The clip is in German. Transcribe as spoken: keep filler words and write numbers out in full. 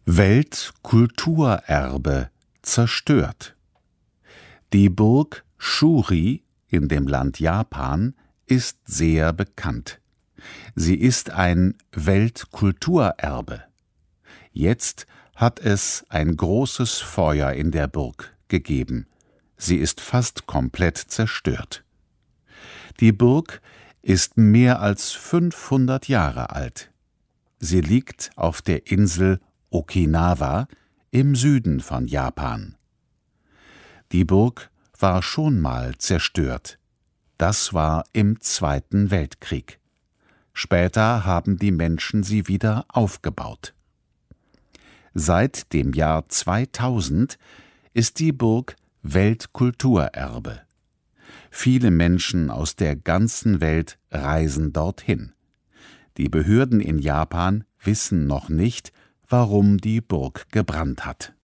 Weltkulturerbe zerstört. Die Burg Shuri in dem Land Japan ist sehr bekannt. Sie ist ein Weltkulturerbe. Jetzt hat es ein großes Feuer in der Burg gegeben. Sie ist fast komplett zerstört. Die Burg ist mehr als fünfhundert Jahre alt. Sie liegt auf der Insel Okinawa im Süden von Japan. Die Burg war schon mal zerstört. Das war im Zweiten Weltkrieg. Später haben die Menschen sie wieder aufgebaut. Seit dem Jahr zweitausend ist die Burg Weltkulturerbe. Viele Menschen aus der ganzen Welt reisen dorthin. Die Behörden in Japan wissen noch nicht, warum die Burg gebrannt hat.